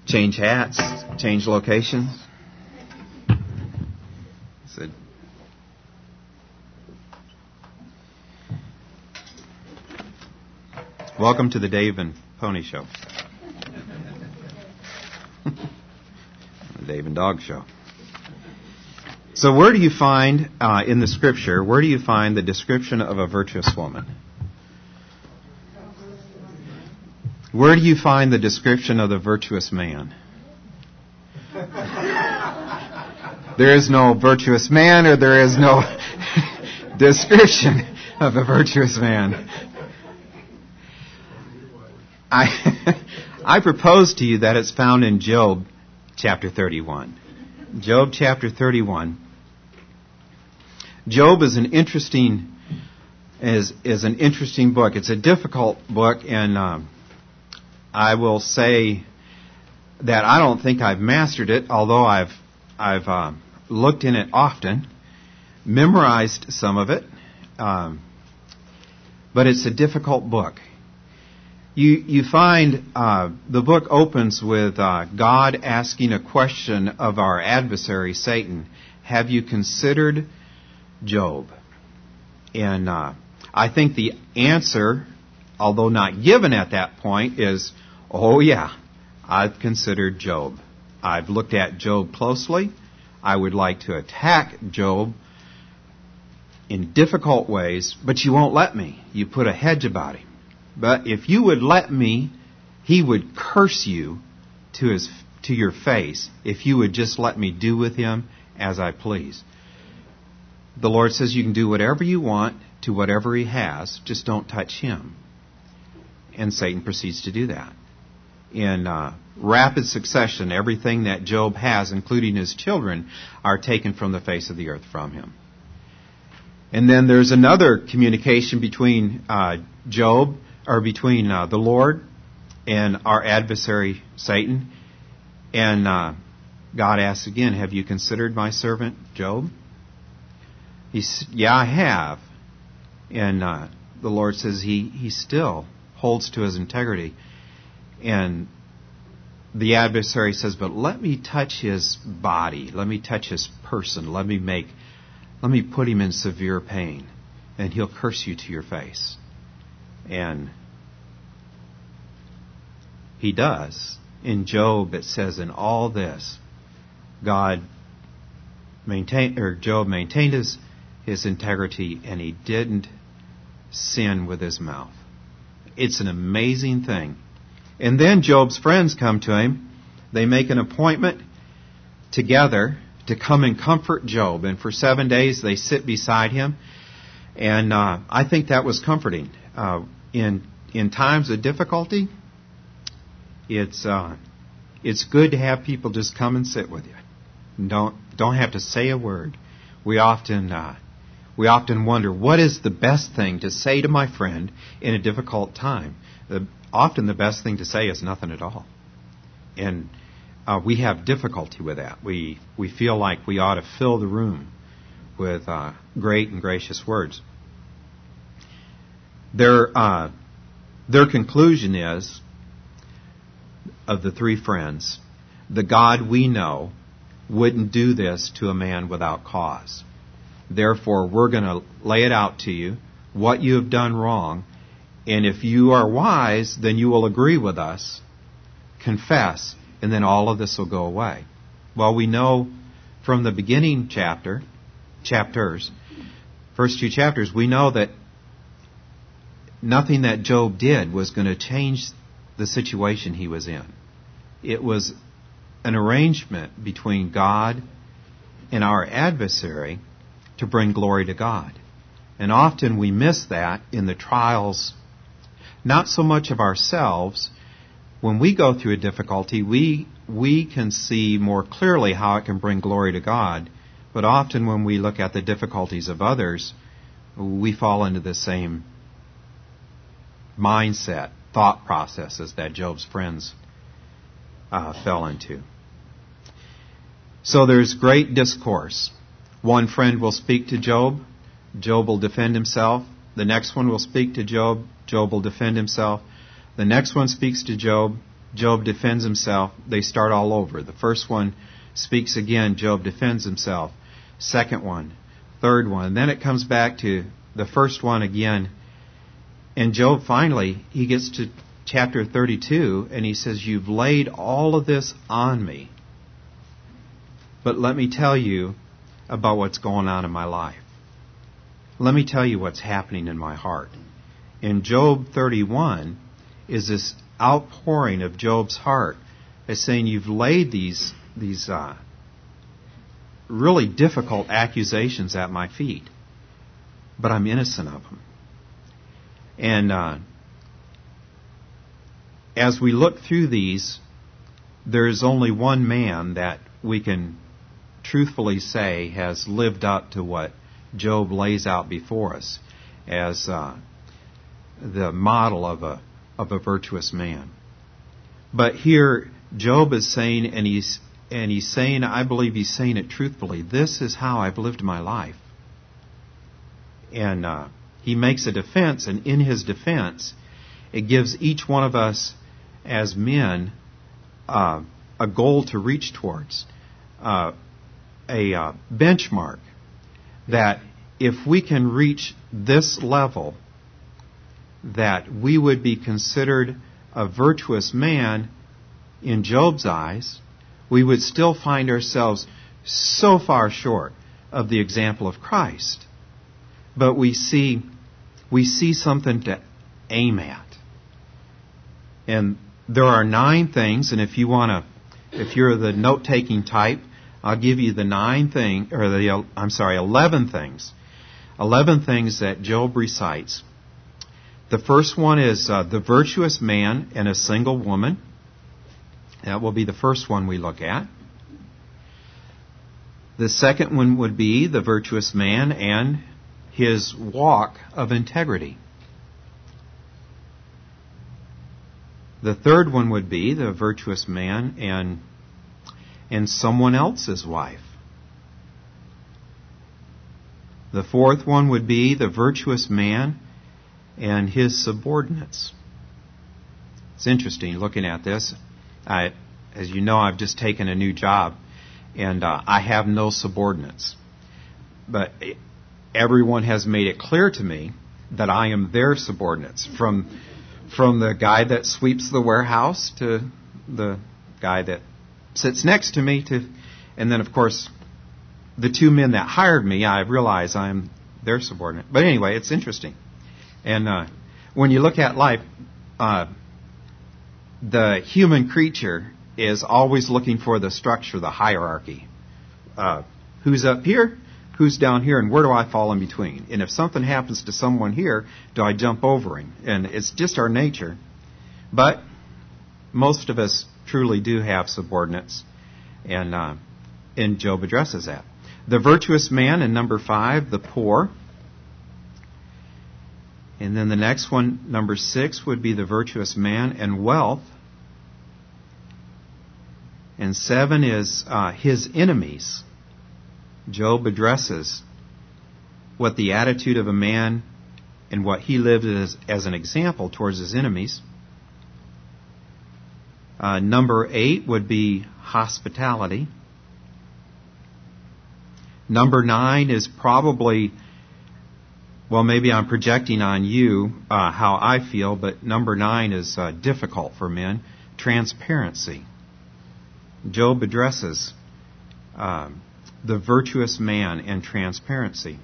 Change hats, change locations. Said, welcome to the Dave and Pony Show. The Dave and Dog Show. So where do you find, in the Scripture, where do you find the description of a virtuous woman? Where do you find the description of the virtuous man? There is no virtuous man, or there is no description of a virtuous man. I propose to you that it's found in Job chapter 31. Job chapter 31. Job is an interesting book. It's a difficult book, and I will say that I don't think I've mastered it, although I've looked in it often, memorized some of it, but it's a difficult book. You find the book opens with God asking a question of our adversary, Satan. Have you considered Job? And I think the answer, although not given at that point, is, oh yeah, I've considered Job. I've looked at Job closely. I would like to attack Job in difficult ways, but you won't let me. You put a hedge about him. But if you would let me, he would curse you to your face if you would just let me do with him as I please. The Lord says you can do whatever you want to whatever he has, just don't touch him. And Satan proceeds to do that. In rapid succession, everything that Job has, including his children, are taken from the face of the earth from him. And then there's another communication between Job, or between the Lord and our adversary, Satan. And God asks again, have you considered my servant Job? He said, yeah, I have. And the Lord says he still holds to his integrity. And the adversary says, but let me touch his body. Let me touch his person. Let me put him in severe pain. And he'll curse you to your face. And he does. In Job, it says, in all this, Job maintained his integrity, and he didn't sin with his mouth. It's an amazing thing. And then Job's friends come to him. They make an appointment together to come and comfort Job. And for 7 days they sit beside him. And I think that was comforting. In times of difficulty, it's good to have people just come and sit with you. Don't have to say a word. We often wonder, what is the best thing to say to my friend in a difficult time? Often the best thing to say is nothing at all. And we have difficulty with that. We feel like we ought to fill the room with great and gracious words. Their conclusion is, of the three friends, the God we know wouldn't do this to a man without cause. Therefore, we're going to lay it out to you, what you have done wrong, and if you are wise, then you will agree with us, confess, and then all of this will go away. Well, we know from the beginning chapters, first two chapters, we know that nothing that Job did was going to change the situation he was in. It was an arrangement between God and our adversary to bring glory to God. And often we miss that in the trials, not so much of ourselves. When we go through a difficulty, we can see more clearly how it can bring glory to God. But often when we look at the difficulties of others, we fall into the same mindset, thought processes that Job's friends fell into. So there's great discourse. One friend will speak to Job. Job will defend himself. The next one will speak to Job. Job will defend himself. The next one speaks to Job. Job defends himself. They start all over. The first one speaks again. Job defends himself. Second one. Third one. And then it comes back to the first one again. And Job finally, he gets to chapter 32 and he says, you've laid all of this on me. But let me tell you about what's going on in my life. Let me tell you what's happening in my heart. In Job 31 is this outpouring of Job's heart. It's saying you've laid these really difficult accusations at my feet, but I'm innocent of them. And as we look through these, there's only one man that we can truthfully say has lived up to what Job lays out before us as the model of a virtuous man. But here Job is saying, and he's saying, I believe he's saying it truthfully, this is how I've lived my life. And he makes a defense, and in his defense, it gives each one of us as men a goal to reach towards, a benchmark, that if we can reach this level, that we would be considered a virtuous man in Job's eyes, we would still find ourselves so far short of the example of Christ. But we see something to aim at. And there are 9 things, and if you're the note-taking type, I'll give you the 11 things. 11 things that Job recites. The first one is the virtuous man and a single woman. That will be the first one we look at. The second one would be the virtuous man and his walk of integrity. The third one would be the virtuous man and someone else's wife. The fourth one would be the virtuous man and his subordinates. It's interesting looking at this. As you know, I've just taken a new job, and I have no subordinates. But everyone has made it clear to me that I am their subordinates, from the guy that sweeps the warehouse to the guy that sits next to me, and then, of course, the 2 men that hired me, I realize I'm their subordinate. But anyway, it's interesting. And when you look at life, the human creature is always looking for the structure, the hierarchy. Who's up here? Who's down here? And where do I fall in between? And if something happens to someone here, do I jump over him? And it's just our nature. But most of us truly do have subordinates. And Job addresses that. The virtuous man, and number 5, the poor. And then the next one, number 6, would be the virtuous man and wealth. And 7 is his enemies. Job addresses what the attitude of a man and what he lived as an example towards his enemies. Number 8 would be hospitality. Number 9 is probably, well, maybe I'm projecting on you how I feel, but number 9 is difficult for men. Transparency. Job addresses the virtuous man and transparency.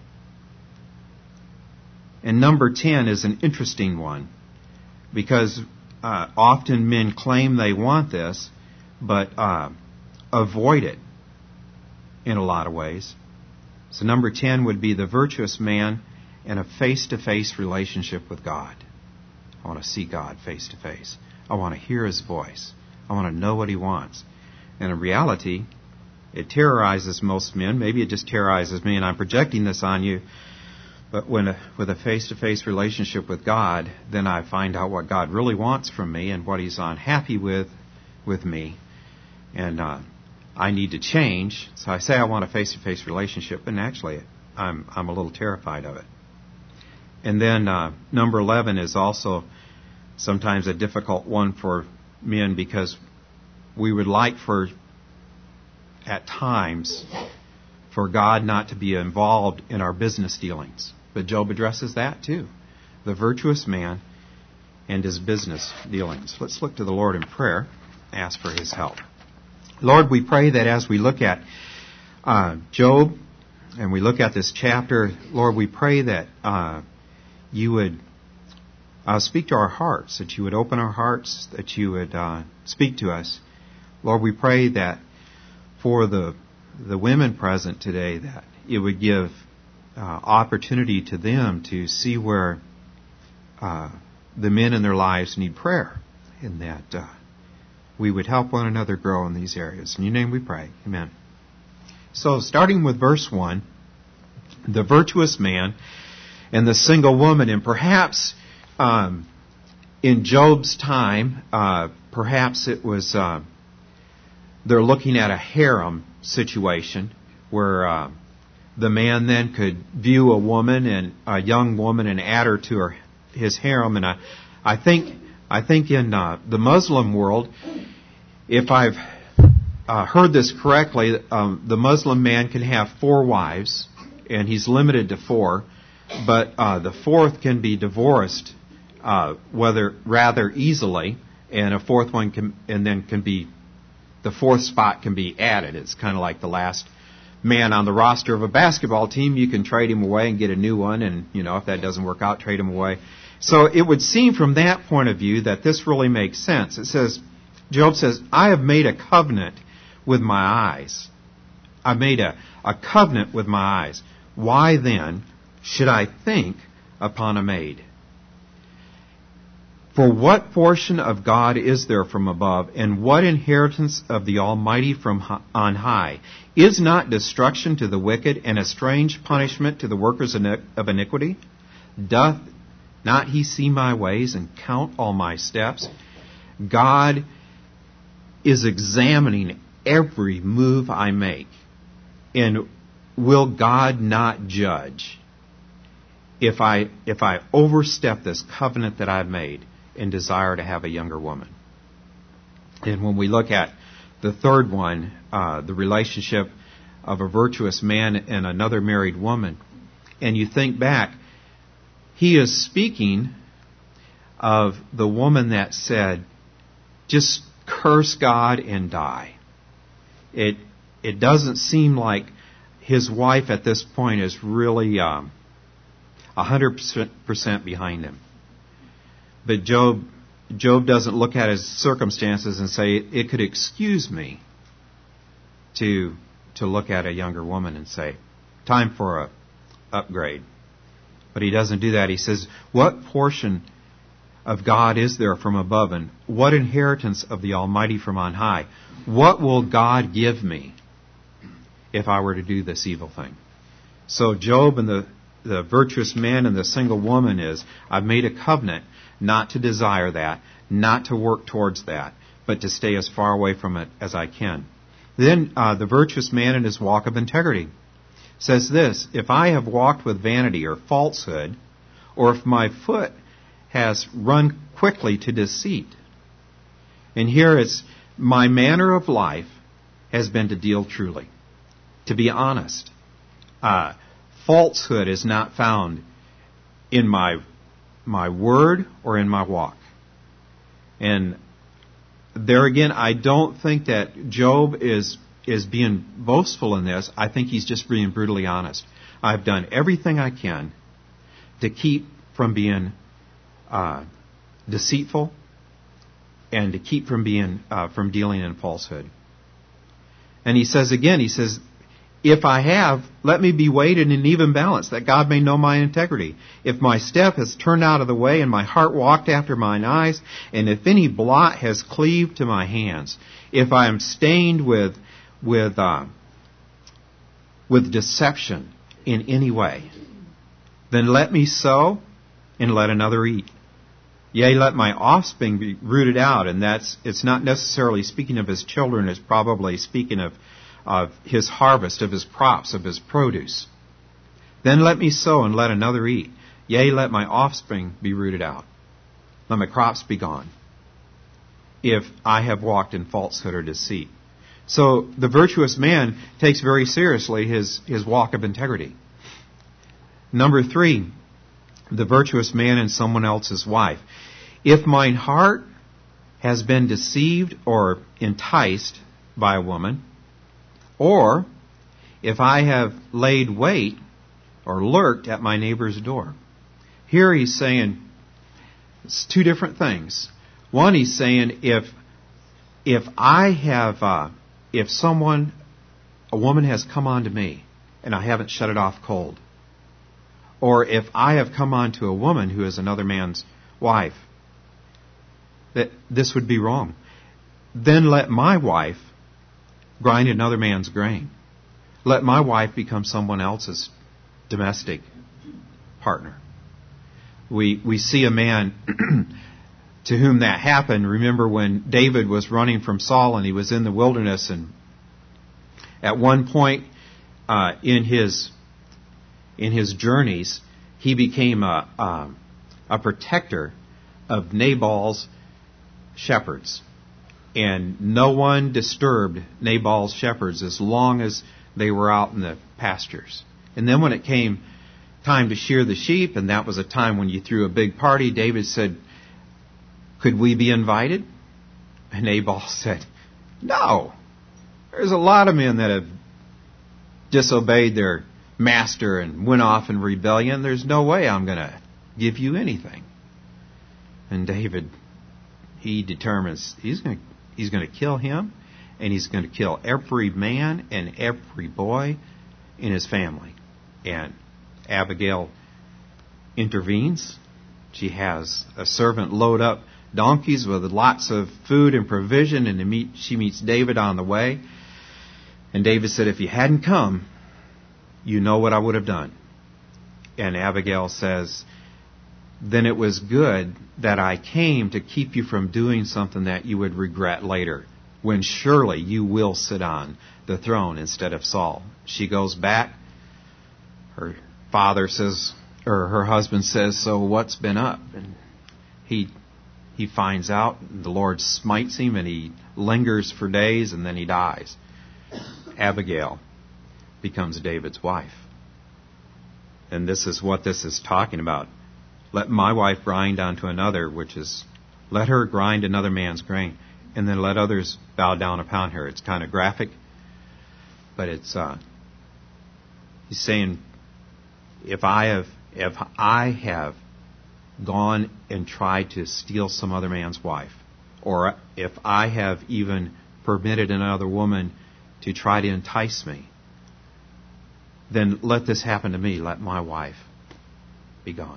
And number 10 is an interesting one, because often men claim they want this, but avoid it in a lot of ways. So number 10 would be the virtuous man and a face-to-face relationship with God. I want to see God face-to-face. I want to hear His voice. I want to know what He wants. And in reality, it terrorizes most men. Maybe it just terrorizes me, and I'm projecting this on you. But with a face-to-face relationship with God, then I find out what God really wants from me and what He's unhappy with me. And I need to change. So I say I want a face-to-face relationship, and actually I'm a little terrified of it. And then number 11 is also sometimes a difficult one for men, because we would like for, at times, for God not to be involved in our business dealings. But Job addresses that too. The virtuous man and his business dealings. Let's look to the Lord in prayer, ask for His help. Lord, we pray that as we look at Job and we look at this chapter, Lord, we pray that You would speak to our hearts, that You would open our hearts, that You would speak to us. Lord, we pray that for the women present today, that it would give opportunity to them to see where the men in their lives need prayer, and that we would help one another grow in these areas. In Your name we pray. Amen. So, starting with verse 1, the virtuous man and the single woman, and perhaps in Job's time, perhaps it was they're looking at a harem situation where the man then could view a woman, and a young woman, and add her to his harem. And I think in the Muslim world, if I've heard this correctly, the Muslim man can have 4 wives, and he's limited to 4, but the 4th can be divorced rather easily, and a 4th one can be the 4th spot can be added. It's kind of like the last man on the roster of a basketball team. You can trade him away and get a new one, and if that doesn't work out, trade him away. So it would seem from that point of view that this really makes sense. It says, Job says, I have made a covenant with my eyes. I've made a covenant with my eyes. Why then should I think upon a maid? For what portion of God is there from above, and what inheritance of the Almighty from on high? Is not destruction to the wicked, and a strange punishment to the workers of iniquity? Doth not He see my ways, and count all my steps? God is examining every move I make. And will God not judge if I overstep this covenant that I've made and desire to have a younger woman? And when we look at the third one, the relationship of a virtuous man and another married woman, and you think back, he is speaking of the woman that said, just curse God and die. It doesn't seem like his wife at this point is really 100% behind him. But Job doesn't look at his circumstances and say, it could excuse me to look at a younger woman and say, time for a upgrade. But he doesn't do that. He says, what portion of God is there from above, and what inheritance of the Almighty from on high? What will God give me if I were to do this evil thing? So Job and the virtuous man and the single woman is, I've made a covenant not to desire that, not to work towards that, but to stay as far away from it as I can. Then the virtuous man in his walk of integrity says this, if I have walked with vanity or falsehood, or if my foot has run quickly to deceit. And here it's, my manner of life has been to deal truly, to be honest. Falsehood is not found in my word or in my walk. And there again, I don't think that Job is being boastful in this. I think he's just being brutally honest. I've done everything I can to keep from being deceitful and to keep from dealing in falsehood. And he says again, if I have, let me be weighed in an even balance, that God may know my integrity. If my step has turned out of the way, and my heart walked after mine eyes, and if any blot has cleaved to my hands, if I am stained with deception in any way, then let me sow and let another eat. Yea, let my offspring be rooted out. And it's not necessarily speaking of his children, it's probably speaking of his harvest, of his crops, of his produce. Then let me sow and let another eat. Yea, let my offspring be rooted out. Let my crops be gone. if I have walked in falsehood or deceit. So the virtuous man takes very seriously his walk of integrity. Number 3, the virtuous man and someone else's wife. If mine heart has been deceived or enticed by a woman, or if I have laid wait or lurked at my neighbor's door. Here he's saying it's two different things. One, he's saying if I have, if a woman has come on to me and I haven't shut it off cold, or if I have come on to a woman who is another man's wife, that this would be wrong. Then let my wife grind another man's grain. Let my wife become someone else's domestic partner. We see a man to whom that happened. Remember when David was running from Saul and he was in the wilderness, and at one point in his journeys, he became a protector of Nabal's shepherds. And no one disturbed Nabal's shepherds as long as they were out in the pastures. And then when it came time to shear the sheep, and that was a time when you threw a big party, David said, could we be invited? And Nabal said, no. There's a lot of men that have disobeyed their master and went off in rebellion. There's no way I'm going to give you anything. And David, he determines he's going to kill him, and he's going to kill every man and every boy in his family. And Abigail intervenes. She has a servant load up donkeys with lots of food and provision, and she meets David on the way. And David said, if you hadn't come, you know what I would have done. And Abigail says, then it was good that I came to keep you from doing something that you would regret later, when surely you will sit on the throne instead of Saul. She goes back. Her father says, or her husband says, so what's been up? And he finds out, the Lord smites him, and he lingers for days, and then he dies. Abigail becomes David's wife. And this is what this is talking about. Let my wife grind onto another, which is, let her grind another man's grain, and then let others bow down upon her. It's kind of graphic, but it's, he's saying, if I have gone and tried to steal some other man's wife, or if I have even permitted another woman to try to entice me, then let this happen to me. Let my wife be gone.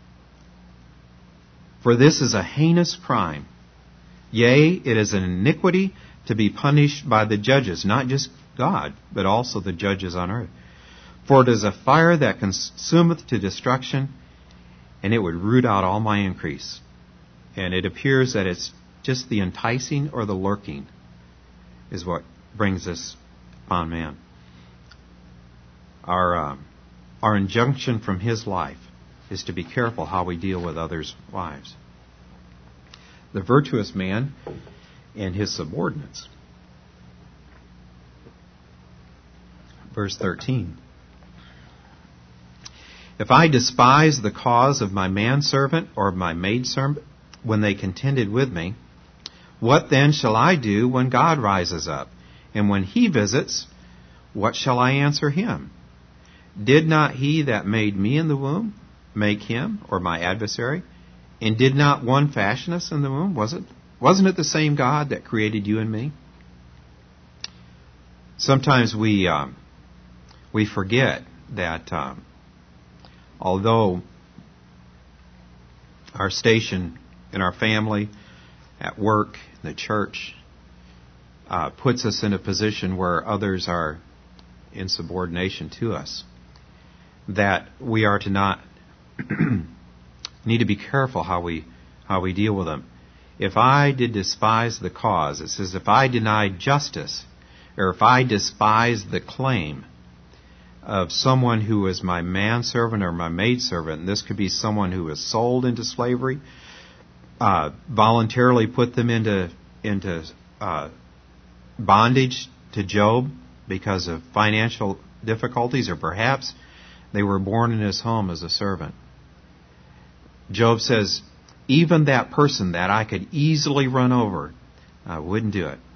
For this is a heinous crime. Yea, it is an iniquity to be punished by the judges, not just God, but also the judges on earth. For it is a fire that consumeth to destruction, and it would root out all my increase. And it appears that it's just the enticing or the lurking is what brings this upon man. Our injunction from his life is to be careful how we deal with others' wives. The virtuous man and his subordinates. Verse 13. If I despise the cause of my manservant or of my maidservant when they contended with me, what then shall I do when God rises up? And when he visits, what shall I answer him? Did not he that made me in the womb make him, or my adversary? And did not one fashion us in the womb? Wasn't it the same God that created you and me? Sometimes we forget that although our station in our family, at work, in the church, puts us in a position where others are in subordination to us, that we are to not need to be careful how we deal with them. If I did despise the cause, it says, if I denied justice, or if I despise the claim of someone who is my manservant or my maidservant, and this could be someone who is sold into slavery, voluntarily put them into bondage to Job because of financial difficulties, or perhaps they were born in his home as a servant. Job says, even that person that I could easily run over, I wouldn't do it.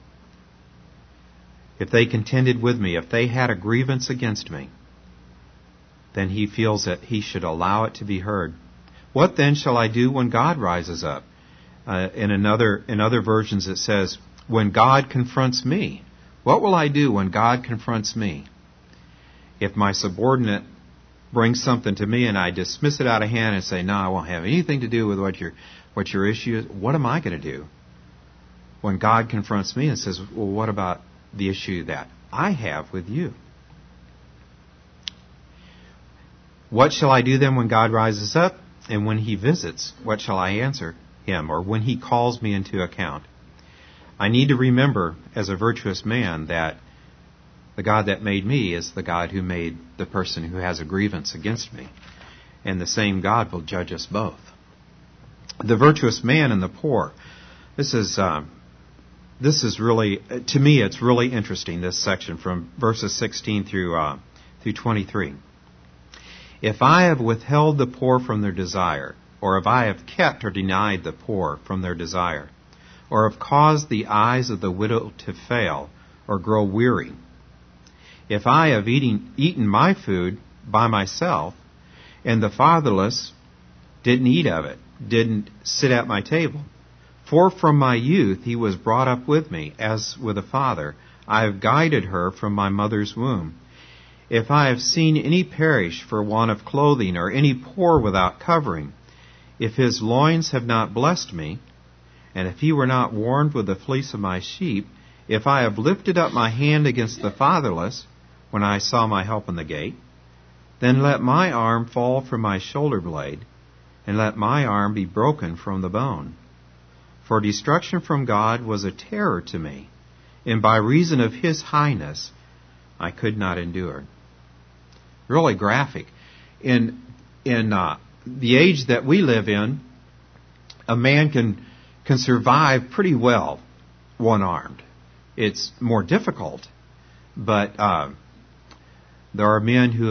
If they contended with me, if they had a grievance against me, then he feels that he should allow it to be heard. What then shall I do when God rises up? In other versions it says, when God confronts me. What will I do when God confronts me? If my subordinate brings something to me and I dismiss it out of hand and say, no, I won't have anything to do with what your issue is, what am I going to do? When God confronts me and says, well, what about the issue that I have with you? What shall I do then when God rises up? And when he visits, what shall I answer him? Or when he calls me into account? I need to remember, as a virtuous man, that the God that made me is the God who made the person who has a grievance against me. And the same God will judge us both. The virtuous man and the poor. This is really, to me, it's really interesting, this section from verses 16 through 23. If I have withheld the poor from their desire, or if I have kept or denied the poor from their desire, or have caused the eyes of the widow to fail or grow weary, if I have eaten my food by myself, and the fatherless didn't eat of it, didn't sit at my table, for from my youth he was brought up with me, as with a father, I have guided her from my mother's womb. If I have seen any perish for want of clothing, or any poor without covering, if his loins have not blessed me, and if he were not warmed with the fleece of my sheep, if I have lifted up my hand against the fatherless, when I saw my help in the gate, then let my arm fall from my shoulder blade, and let my arm be broken from the bone. For destruction from God was a terror to me, and by reason of his highness I could not endure. Really graphic. In the age that we live in, a man can survive pretty well one-armed. It's more difficult, but there are men who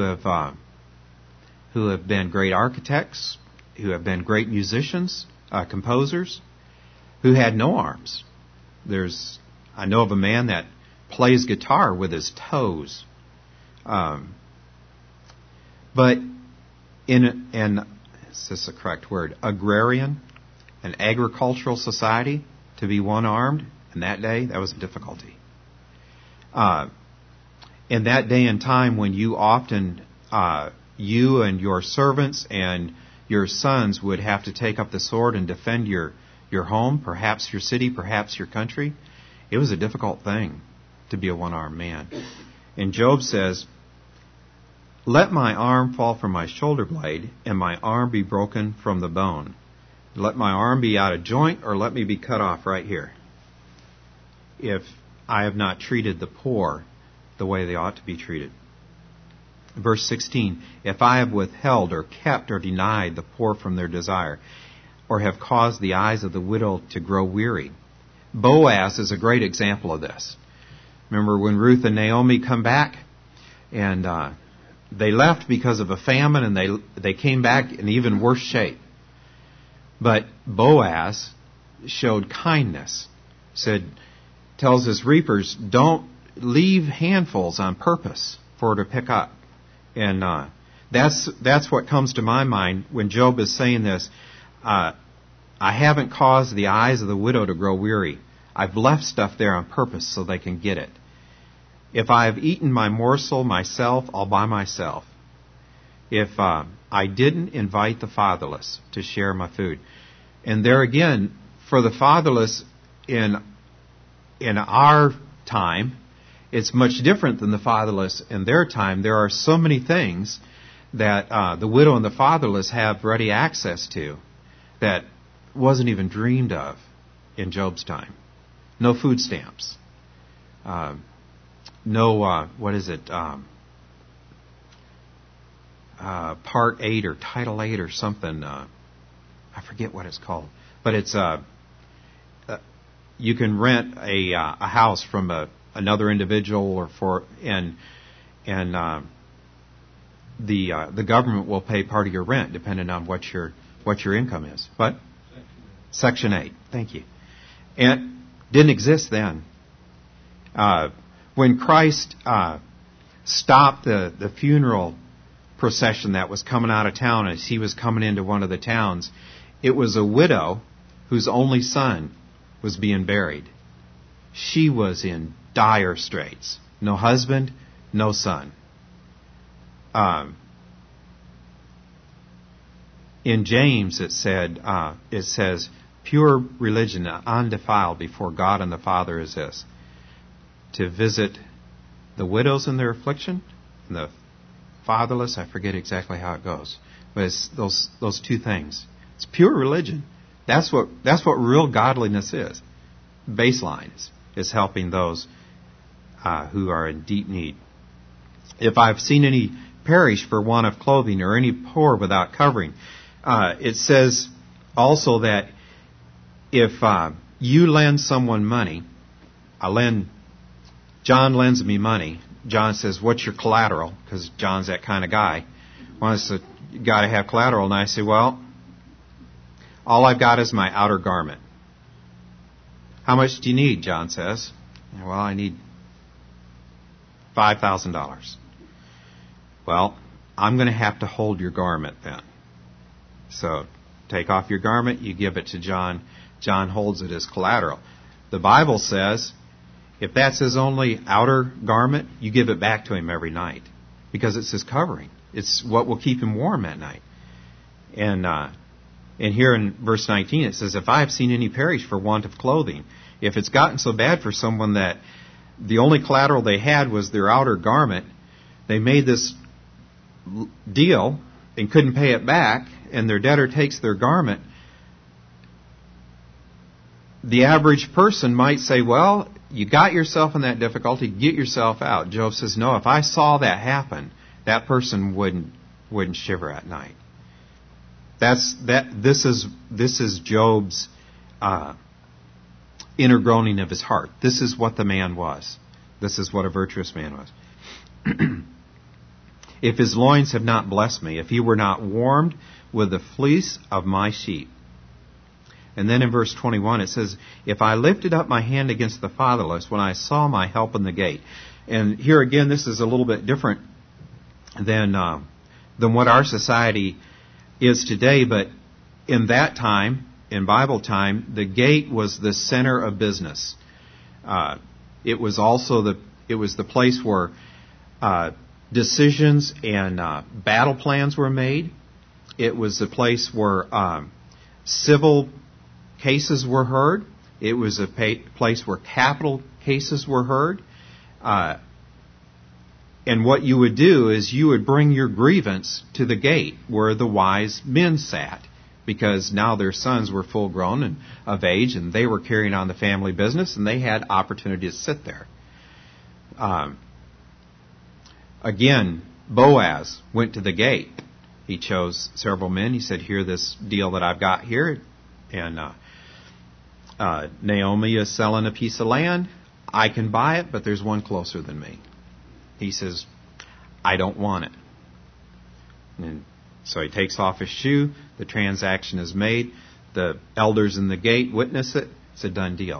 have been great architects, who have been great musicians, composers, who had no arms. I know of a man that plays guitar with his toes. But in is this the correct word? Agrarian, an agricultural society, to be one-armed in that day, that was a difficulty. In that day and time when you often, you and your servants and your sons would have to take up the sword and defend your home, perhaps your city, perhaps your country, it was a difficult thing to be a one-armed man. And Job says, let my arm fall from my shoulder blade, and my arm be broken from the bone. Let my arm be out of joint, or let me be cut off right here, if I have not treated the poor the way they ought to be treated. Verse 16, if I have withheld or kept or denied the poor from their desire, or have caused the eyes of the widow to grow weary. Boaz is a great example of this. Remember when Ruth and Naomi come back, and they left because of a famine, and they came back in even worse shape. But Boaz showed kindness. Tells his reapers, don't leave handfuls on purpose for her to pick up. And that's what comes to my mind when Job is saying this. I haven't caused the eyes of the widow to grow weary. I've left stuff there on purpose so they can get it. If I have eaten my morsel myself, all by myself. If I didn't invite the fatherless to share my food. And there again, for the fatherless in our time, it's much different than the fatherless in their time. There are so many things that the widow and the fatherless have ready access to that wasn't even dreamed of in Job's time. No food stamps. No, Part 8 or Title 8 or something. I forget what it's called. But it's you can rent a house from another individual, the government will pay part of your rent depending on what your income is. What? Section 8. Thank you. And didn't exist then. When Christ stopped the funeral procession that was coming out of town as he was coming into one of the towns, it was a widow whose only son was being buried. She was in dire straits. No husband, no son. In James it says, pure religion, undefiled before God and the Father is this: to visit the widows in their affliction and the fatherless. I forget exactly how it goes, but it's those two things. It's pure religion. That's what real godliness is. Baseline is helping those who are in deep need. If I've seen any perish for want of clothing, or any poor without covering, it says also that if you lend someone money, John lends me money. John says, "What's your collateral?" Because John's that kind of guy. Wants to, you got to have collateral. And I say, well, all I've got is my outer garment. How much do you need? John says. Well, I need $5,000. Well, I'm going to have to hold your garment then. So take off your garment, you give it to John. John holds it as collateral. The Bible says if that's his only outer garment, you give it back to him every night, because it's his covering. It's what will keep him warm at night. And here in verse 19 it says, if I have seen any perish for want of clothing, if it's gotten so bad for someone that the only collateral they had was their outer garment, they made this deal and couldn't pay it back, and their debtor takes their garment, the average person might say, well, you got yourself in that difficulty, get yourself out. Job says, no, if I saw that happen, that person wouldn't shiver at night. This is Job's inner groaning of his heart. This is what the man was. This is what a virtuous man was. If his loins have not blessed me, if he were not warmed with the fleece of my sheep. And then in verse 21 it says, if I lifted up my hand against the fatherless, when I saw my help in the gate. And here again, this is a little bit different than what our society is today, but in that time, in Bible time, the gate was the center of business. It was also the place where decisions and battle plans were made. It was the place where civil cases were heard. It was a place where capital cases were heard. And what you would do is you would bring your grievance to the gate where the wise men sat, because now their sons were full grown and of age, and they were carrying on the family business, and they had opportunity to sit there. Again, Boaz went to the gate. He chose several men. He said, here, this deal that I've got here. And Naomi is selling a piece of land. I can buy it, but there's one closer than me. He says, I don't want it. And so he takes off his shoe. The transaction is made. The elders in the gate witness it. It's a done deal.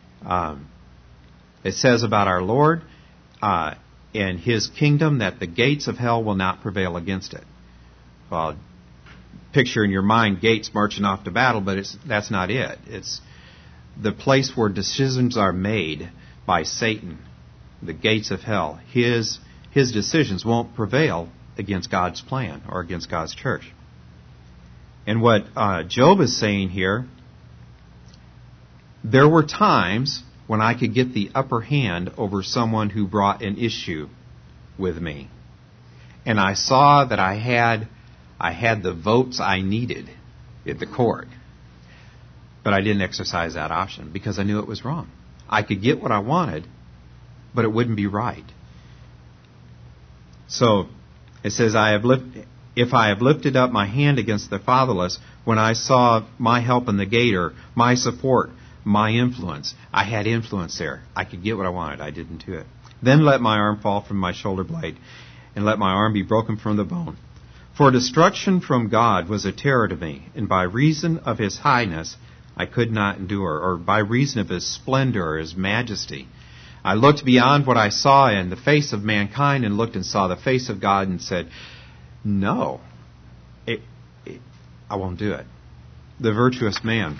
It says about our Lord and His kingdom that the gates of hell will not prevail against it. Well, picture in your mind gates marching off to battle, but that's not it. It's the place where decisions are made by Satan. The gates of hell. His decisions won't prevail against God's plan or against God's church. And what Job is saying here, there were times when I could get the upper hand over someone who brought an issue with me. And I saw that I had the votes I needed at the court. But I didn't exercise that option because I knew it was wrong. I could get what I wanted, but it wouldn't be right. So it says, if I have lifted up my hand against the fatherless, when I saw my help in the gate, or my support, my influence. I had influence there. I could get what I wanted. I didn't do it. Then let my arm fall from my shoulder blade, and let my arm be broken from the bone. For destruction from God was a terror to me, and by reason of his highness I could not endure, or by reason of his splendor or his majesty. I looked beyond what I saw in the face of mankind, and looked and saw the face of God, and said, no, I won't do it. The virtuous man.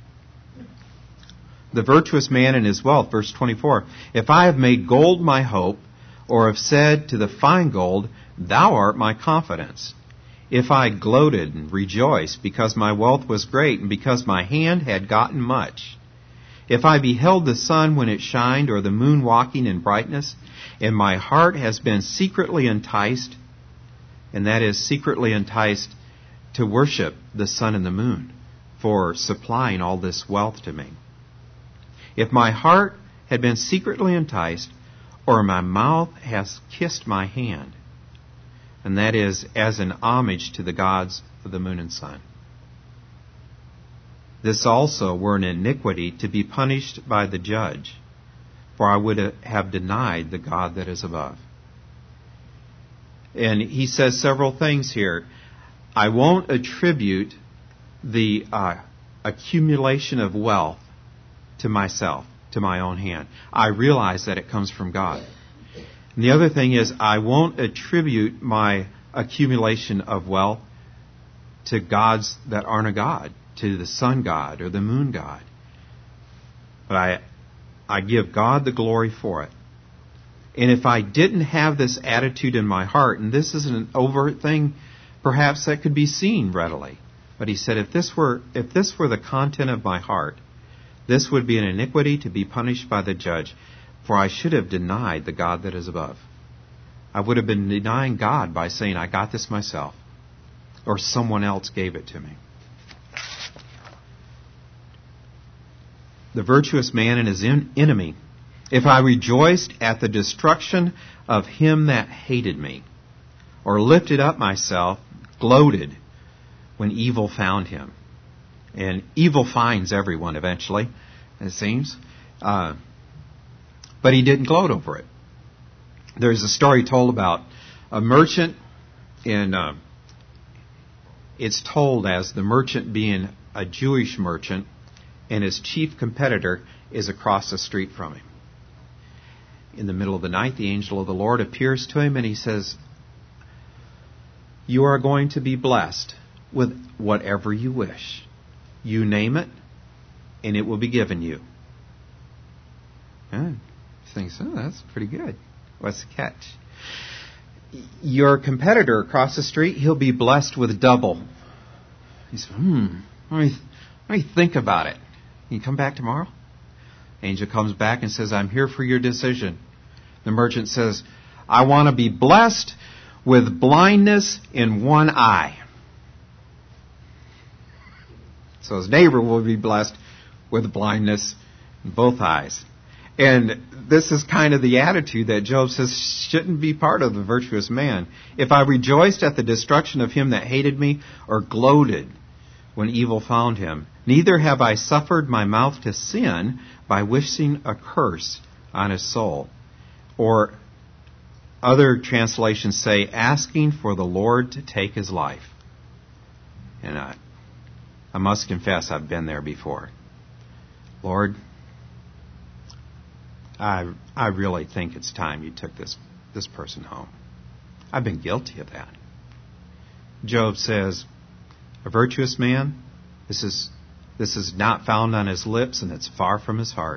The virtuous man and his wealth, verse 24. If I have made gold my hope, or have said to the fine gold, thou art my confidence. If I gloated and rejoiced because my wealth was great, and because my hand had gotten much. If I beheld the sun when it shined, or the moon walking in brightness, and my heart has been secretly enticed, and that is secretly enticed to worship the sun and the moon for supplying all this wealth to me. If my heart had been secretly enticed, or my mouth has kissed my hand, and that is as an homage to the gods of the moon and sun. This also were an iniquity to be punished by the judge, for I would have denied the God that is above. And he says several things here. I won't attribute the accumulation of wealth to myself, to my own hand. I realize that it comes from God. And the other thing is, I won't attribute my accumulation of wealth to gods that aren't a God, to the sun god or the moon god. But I give God the glory for it. And if I didn't have this attitude in my heart, and this is an overt thing, perhaps that could be seen readily. But he said, if this were the content of my heart, this would be an iniquity to be punished by the judge, for I should have denied the God that is above. I would have been denying God by saying, I got this myself, or someone else gave it to me. The virtuous man and his enemy. If I rejoiced at the destruction of him that hated me, or lifted up myself, gloated when evil found him. And evil finds everyone eventually, it seems. But he didn't gloat over it. There's a story told about a merchant, and it's told as the merchant being a Jewish merchant, and his chief competitor is across the street from him. In the middle of the night, the angel of the Lord appears to him, and he says, you are going to be blessed with whatever you wish. You name it, and it will be given you. And he thinks, oh, that's pretty good. What's the catch? Your competitor across the street, he'll be blessed with double. He says, let me think about it. Can you come back tomorrow? Angel comes back and says, I'm here for your decision. The merchant says, I want to be blessed with blindness in one eye. So his neighbor will be blessed with blindness in both eyes. And this is kind of the attitude that Job says shouldn't be part of the virtuous man. If I rejoiced at the destruction of him that hated me, or gloated when evil found him, neither have I suffered my mouth to sin by wishing a curse on his soul. Or other translations say, asking for the Lord to take his life. And I must confess, I've been there before. Lord, I really think it's time you took this person home. I've been guilty of that. Job says, a virtuous man, this is not found on his lips, and it's far from his heart.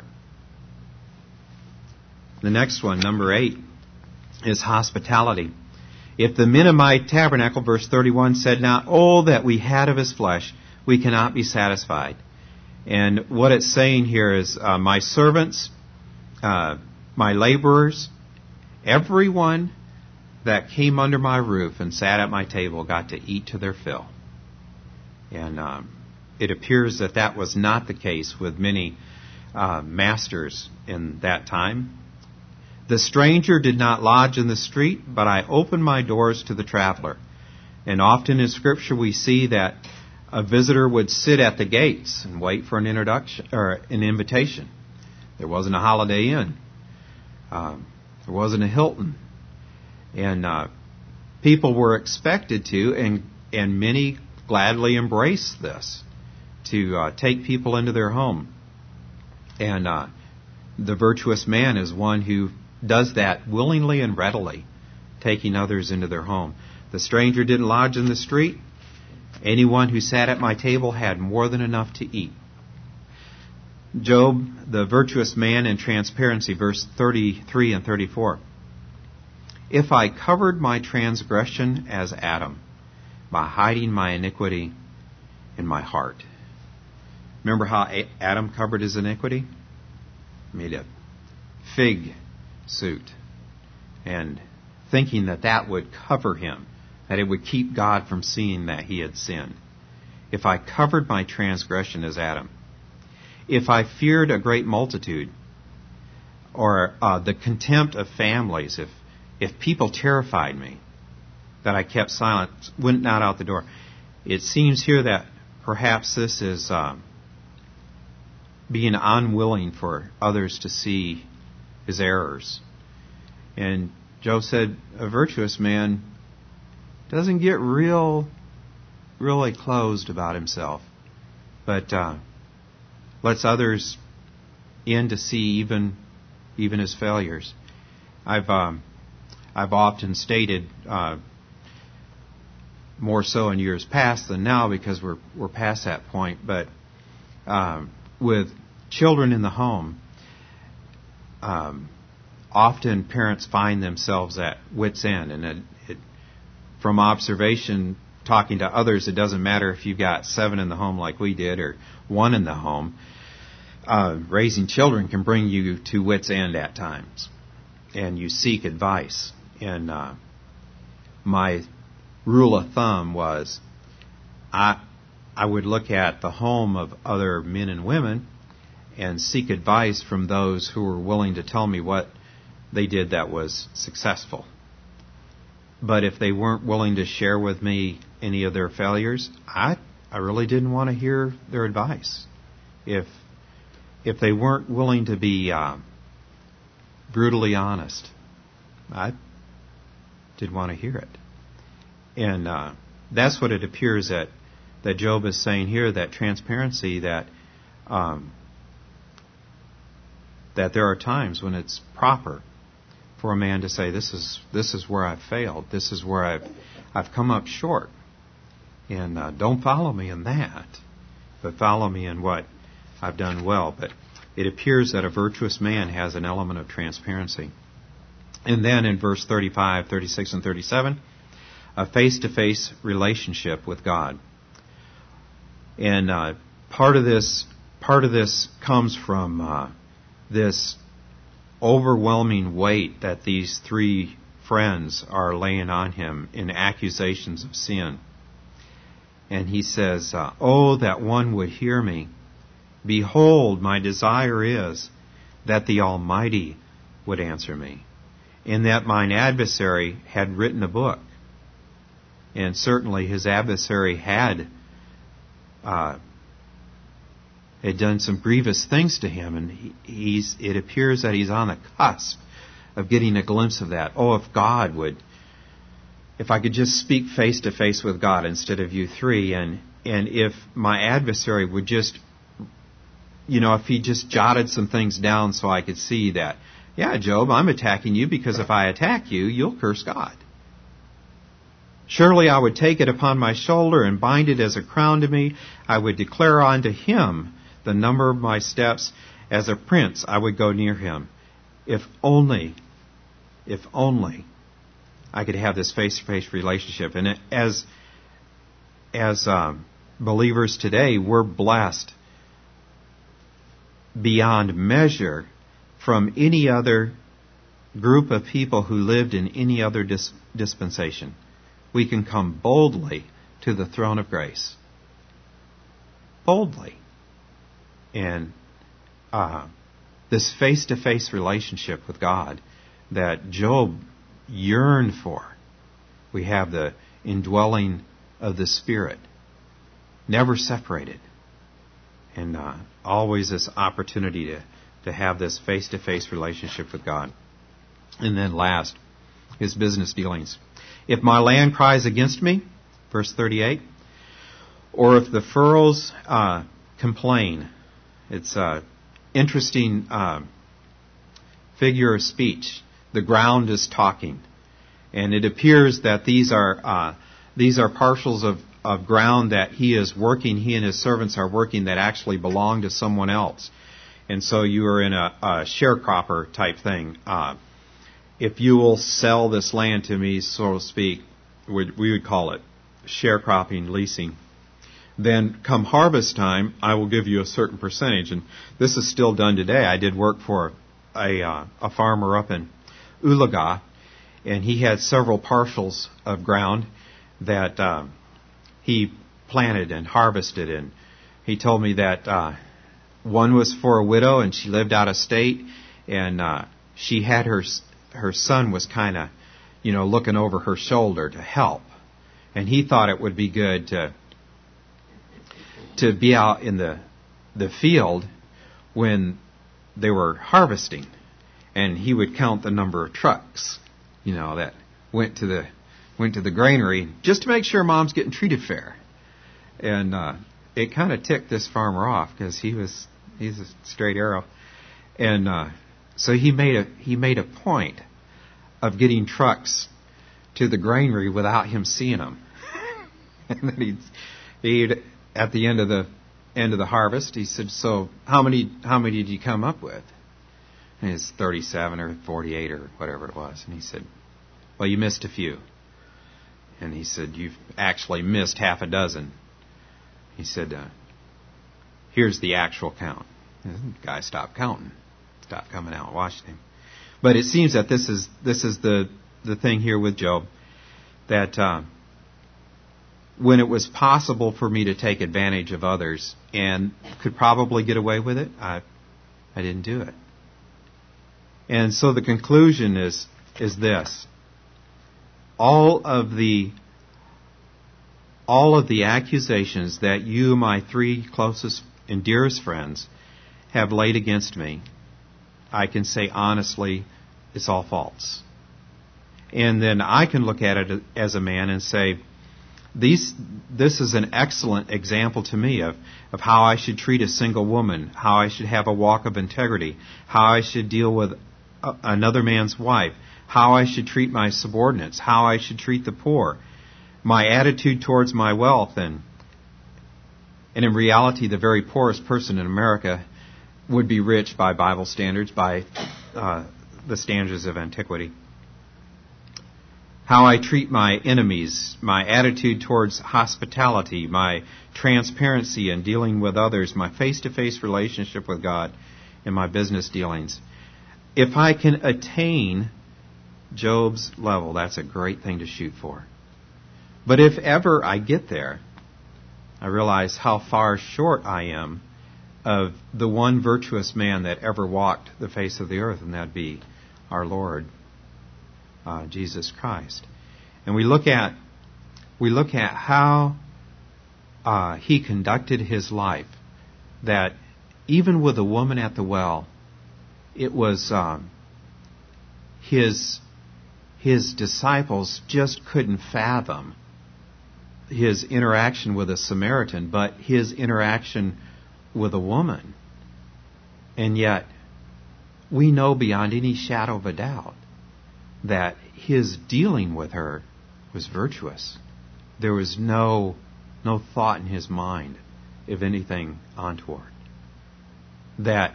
The next one, number 8, is hospitality. If the men of my tabernacle, verse 31, said not, oh, that we had of his flesh, we cannot be satisfied. And what it's saying here is, my servants, my laborers, everyone that came under my roof and sat at my table got to eat to their fill. And it appears that was not the case with many masters in that time. The stranger did not lodge in the street, but I opened my doors to the traveler. And often in Scripture we see that A visitor would sit at the gates and wait for an introduction or an invitation. There wasn't a Holiday Inn. There wasn't a Hilton. And people were expected to, and many gladly embraced this, to take people into their home. And the virtuous man is one who does that willingly and readily, taking others into their home. The stranger didn't lodge in the street. Anyone who sat at my table had more than enough to eat. Job, the virtuous man in transparency, verse 33 and 34. If I covered my transgression as Adam, by hiding my iniquity in my heart. Remember how Adam covered his iniquity? He made a fig suit, and thinking that that would cover him, that it would keep God from seeing that he had sinned. If I covered my transgression as Adam, if I feared a great multitude, or the contempt of families, if people terrified me, that I kept silent, went not out the door. It seems here that perhaps this is being unwilling for others to see his errors. And Job said, a virtuous man doesn't get really closed about himself, but lets others in to see even his failures. I've often stated, more so in years past than now because we're past that point, but with children in the home, often parents find themselves at wit's end, and from observation, talking to others, it doesn't matter if you've got 7 in the home like we did or 1 in the home. Raising children can bring you to wit's end at times, and you seek advice. And my rule of thumb was I would look at the home of other men and women and seek advice from those who were willing to tell me what they did that was successful. But if they weren't willing to share with me any of their failures, I really didn't want to hear their advice. If they weren't willing to be brutally honest, I didn't want to hear it. And that's what it appears that Job is saying here, that transparency, that there are times when it's proper for a man to say, this is where I've failed, this is where I've come up short, and don't follow me in that, but follow me in what I've done well. But it appears that a virtuous man has an element of transparency. And then in verse 35, 36, and 37, a face-to-face relationship with God. And part of this comes from this overwhelming weight that these 3 friends are laying on him in accusations of sin. And he says, oh, that one would hear me. Behold, my desire is that the Almighty would answer me, and that mine adversary had written a book. And certainly his adversary had done some grievous things to him, and it appears that he's on the cusp of getting a glimpse of that. Oh, if I could just speak face to face with God instead of you 3, and if my adversary would just, if he just jotted some things down so I could see that, yeah, Job, I'm attacking you because if I attack you, you'll curse God. Surely I would take it upon my shoulder and bind it as a crown to me. I would declare unto him the number of my steps. As a prince, I would go near him. If only I could have this face-to-face relationship. And as believers today, we're blessed beyond measure from any other group of people who lived in any other dispensation. We can come boldly to the throne of grace. Boldly. And this face-to-face relationship with God that Job yearned for. We have the indwelling of the Spirit. never separated. And always this opportunity to have this face-to-face relationship with God. And then last, his business dealings. If my land cries against me, verse 38, or if the furrows complain, it's an interesting figure of speech. The ground is talking. And it appears that these are parcels of ground that he and his servants are working that actually belong to someone else. And so you are in a sharecropper type thing. If you will sell this land to me, so to speak, we would call it sharecropping, leasing. Then come harvest time, I will give you a certain percentage. And this is still done today. I did work for a farmer up in Ulaga, and he had several parcels of ground that he planted and harvested. And he told me that one was for a widow, and she lived out of state, and she had her son was kind of, looking over her shoulder to help. And he thought it would be good to be out in the field when they were harvesting. And he would count the number of trucks, that went to the granary just to make sure Mom's getting treated fair. And it kind of ticked this farmer off because he's a straight arrow. And so he made a point of getting trucks to the granary without him seeing them. And then he'd at the end of the harvest, he said, "So how many did you come up with?" And it's 37 or 48 or whatever it was. And he said, "Well, you missed a few." And he said, "You've actually missed half a dozen." He said, "Here's the actual count." And the guy stopped counting, stopped coming out and watching him. But it seems that this is the thing here with Job, that when it was possible for me to take advantage of others and could probably get away with it, I didn't do it. And so the conclusion is this: all of the accusations that you, my three closest and dearest friends, have laid against me, I can say honestly, it's all false. And then I can look at it as a man and say, this is an excellent example to me of how I should treat a single woman, how I should have a walk of integrity, how I should deal with another man's wife, how I should treat my subordinates, how I should treat the poor, my attitude towards my wealth. And in reality, the very poorest person in America would be rich by Bible standards, by the standards of antiquity. How I treat my enemies, my attitude towards hospitality, my transparency in dealing with others, my face-to-face relationship with God, and my business dealings. If I can attain Job's level, that's a great thing to shoot for. But if ever I get there, I realize how far short I am of the one virtuous man that ever walked the face of the earth, and that'd be our Lord, Jesus Christ. And we look at how he conducted his life, that even with the woman at the well, it was his disciples just couldn't fathom his interaction with a Samaritan, but his interaction with a woman. And yet, we know beyond any shadow of a doubt that his dealing with her was virtuous. There was no thought in his mind of anything untoward. That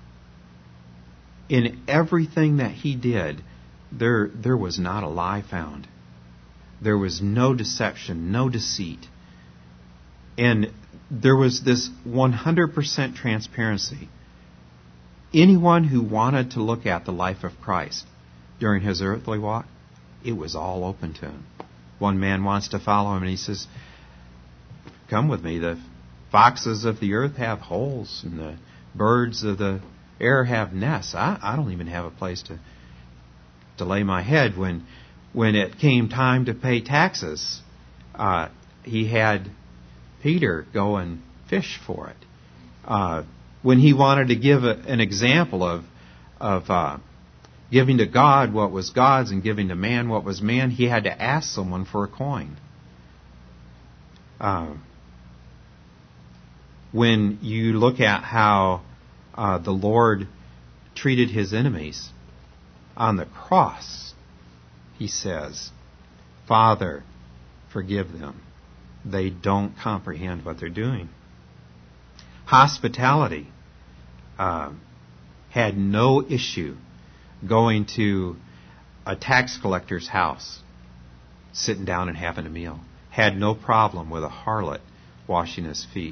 in everything that he did, there was not a lie found. There was no deception, no deceit. And there was this 100% transparency. Anyone who wanted to look at the life of Christ during his earthly walk, it was all open to him. One man wants to follow him, and he says, "Come with me. The foxes of the earth have holes, and the birds of the air have nests. I don't even have a place to lay my head." When it came time to pay taxes, he had Peter go and fish for it. When he wanted to give an example of giving to God what was God's and giving to man what was man, he had to ask someone for a coin. When you look at how the Lord treated his enemies on the cross, he says, Father, forgive them. They don't comprehend what they're doing. Hospitality had no issue going to a tax collector's house, sitting down and having a meal. Had no problem with a harlot washing his feet.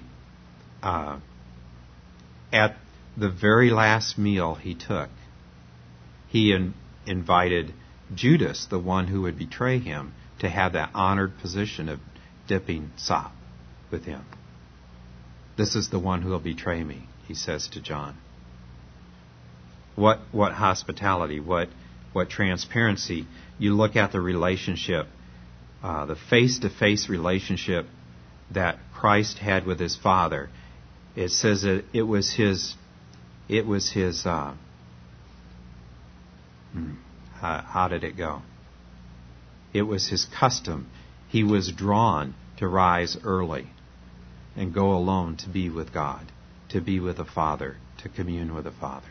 At the very last meal he took, he invited Judas, the one who would betray him, to have that honored position of dipping sop with him. This is the one who will betray me, he says to John. What hospitality, what transparency. You look at the relationship, the face-to-face relationship that Christ had with his Father. It says that it was his how did it go? It was his custom. He was drawn to rise early and go alone to be with God, to be with the Father, to commune with the Father.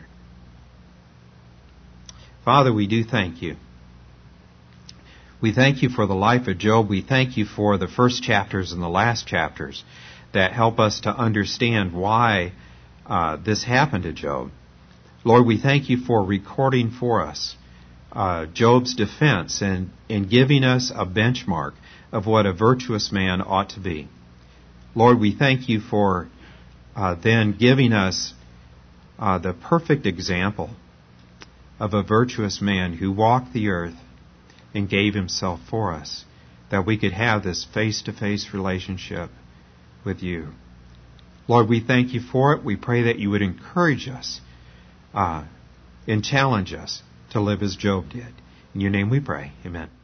Father, we do thank you. We thank you for the life of Job. We thank you for the first chapters and the last chapters that help us to understand why this happened to Job. Lord, we thank you for recording for us Job's defense and in giving us a benchmark of what a virtuous man ought to be. Lord, we thank you for then giving us the perfect example of a virtuous man who walked the earth and gave himself for us, that we could have this face-to-face relationship with you. Lord, we thank you for it. We pray that you would encourage us and challenge us to live as Job did. In your name we pray. Amen.